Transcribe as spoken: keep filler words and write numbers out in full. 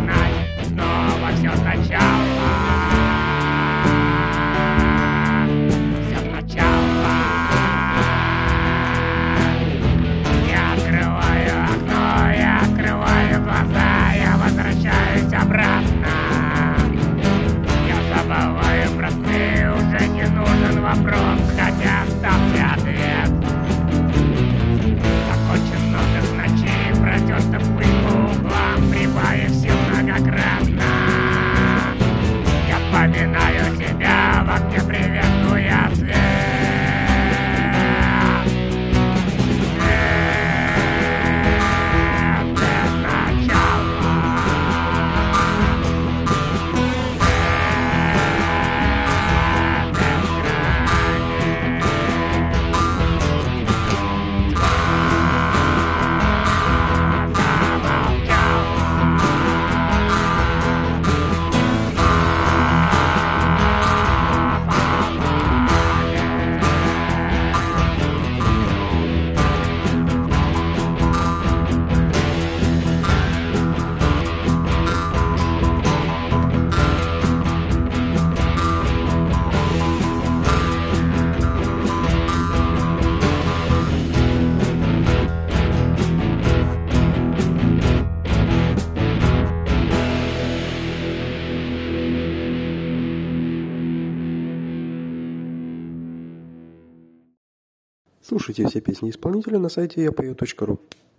начинать снова все сначала. Все сначала. Я открываю окно, я открываю глаза, я возвращаюсь обратно. Я забываю простые, уже не нужен вопрос, хотя остался ответ. Закончен отдых ночи, протерта пыль по углам, прибавив сил многократно. Я вспоминаю тебя, в окне приветствуя свет. Свет без начала. Свет без грани. Слушайте все песни исполнителя на сайте я пою точка ру.